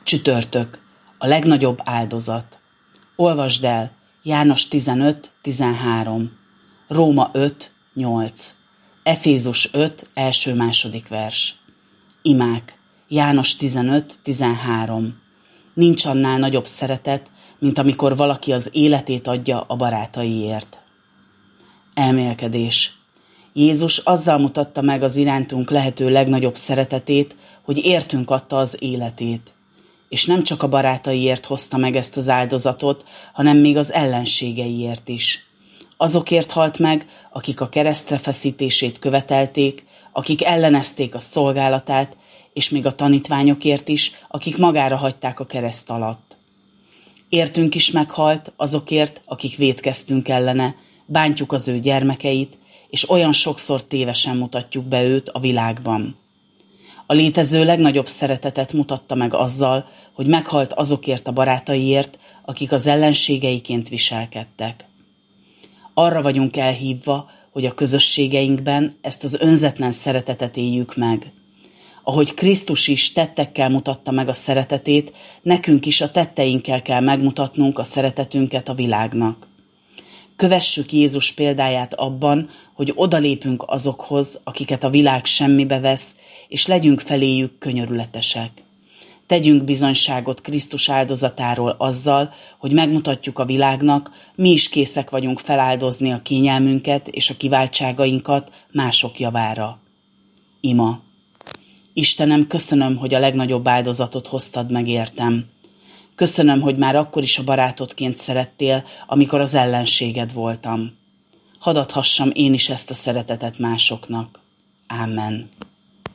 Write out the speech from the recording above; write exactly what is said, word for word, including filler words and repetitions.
Csütörtök, a legnagyobb áldozat. Olvasd el János tizenöt tizenhárom, Róma öt nyolc, Efézus öt első-második vers. Imák, János tizenöt tizenhárom. Nincs annál nagyobb szeretet, mint amikor valaki az életét adja a barátaiért. Elmélkedés. Jézus azzal mutatta meg az irántunk lehető legnagyobb szeretetét, hogy értünk adta az életét. És nem csak a barátaiért hozta meg ezt az áldozatot, hanem még az ellenségeiért is. Azokért halt meg, akik a keresztre feszítését követelték, akik ellenezték a szolgálatát, és még a tanítványokért is, akik magára hagyták a kereszt alatt. Értünk is meghalt azokért, akik vétkeztünk ellene, bántjuk az ő gyermekeit, és olyan sokszor tévesen mutatjuk be őt a világban. A létező legnagyobb szeretetet mutatta meg azzal, hogy meghalt azokért a barátaiért, akik az ellenségeiként viselkedtek. Arra vagyunk elhívva, hogy a közösségeinkben ezt az önzetlen szeretetet éljük meg. Ahogy Krisztus is tettekkel mutatta meg a szeretetét, nekünk is a tetteinkkel kell megmutatnunk a szeretetünket a világnak. Kövessük Jézus példáját abban, hogy odalépünk azokhoz, akiket a világ semmibe vesz, és legyünk feléjük könyörületesek. Tegyünk bizonyságot Krisztus áldozatáról azzal, hogy megmutatjuk a világnak, mi is készek vagyunk feláldozni a kényelmünket és a kiváltságainkat mások javára. Ima. Istenem, köszönöm, hogy a legnagyobb áldozatot hoztad meg értem. Köszönöm, hogy már akkor is a barátodként szerettél, amikor az ellenséged voltam. Hadd adhassam én is ezt a szeretetet másoknak. Ámen.